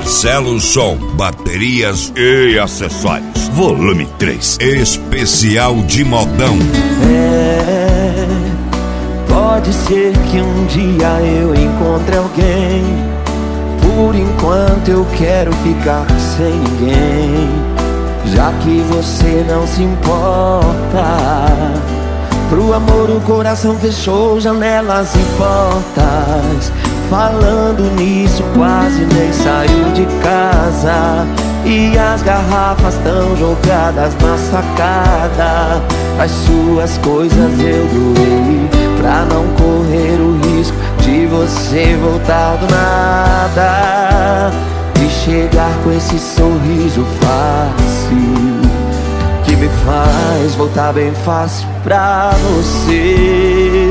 Marcelo Som, baterias e acessórios. Volume 3, especial de modão. Pode ser que um dia eu encontre alguém. Por enquanto eu quero ficar sem ninguém, já que você não se importa. Pro amor o coração fechou janelas e portas. Falando nisso quase nem saiu de casa, e as garrafas tão jogadas na sacada. As suas coisas eu doei pra não correr o risco de você voltar do nada e chegar com esse sorriso fácil que me faz voltar bem fácil pra você.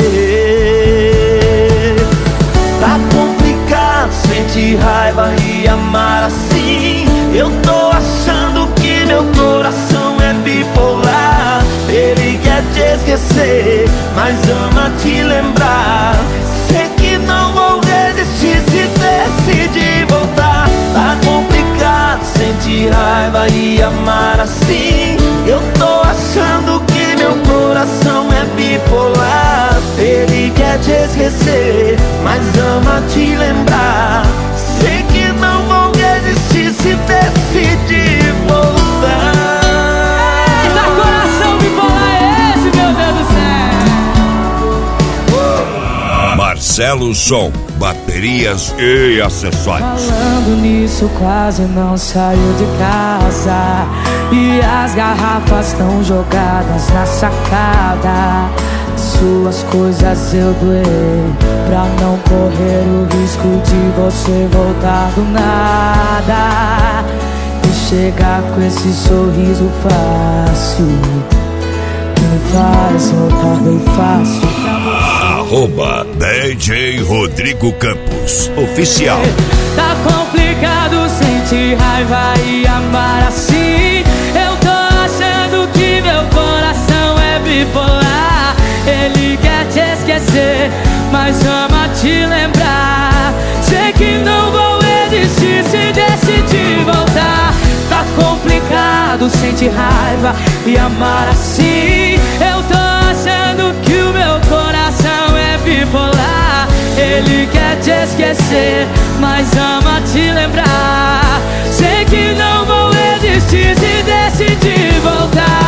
Tá complicado sentir raiva e amar assim. Eu tô achando que meu coração é bipolar. Ele quer te esquecer, mas ama te lembrar. Sei que não vou resistir se decidir voltar. Tá complicado sentir raiva e amar assim. Eu tô achando que meu coração é bipolar. Ele quer te esquecer, mas ama te lembrar. Sei que não vou resistir se decidir voltar. Eita, coração bipolar é esse, meu Deus do céu! Marcelo Som, baterias e acessórios. Falando nisso quase não saiu de casa, e as garrafas estão jogadas na sacada. Suas coisas eu doei pra não correr o risco de você voltar do nada e chegar com esse sorriso fácil que me faz voltar bem fácil pra Arroba DJ Rodrigo Campos oficial. Tá complicado sentir raiva e amar assim. Eu tô achando que meu coração é bipolar. Ele quer te esquecer, mas ama te lembrar. Sei que não vou resistir se decidir voltar. Tá complicado sentir raiva e amar assim. Eu tô achando que o meu coração é bipolar. Ele quer te esquecer, mas ama te lembrar. Sei que não vou resistir se decidir voltar.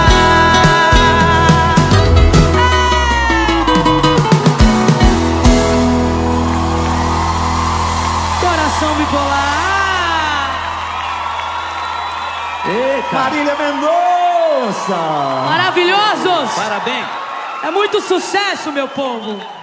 Coração bipolar. Eita. Marília Mendonça. Maravilhosos. Parabéns. É muito sucesso, meu povo.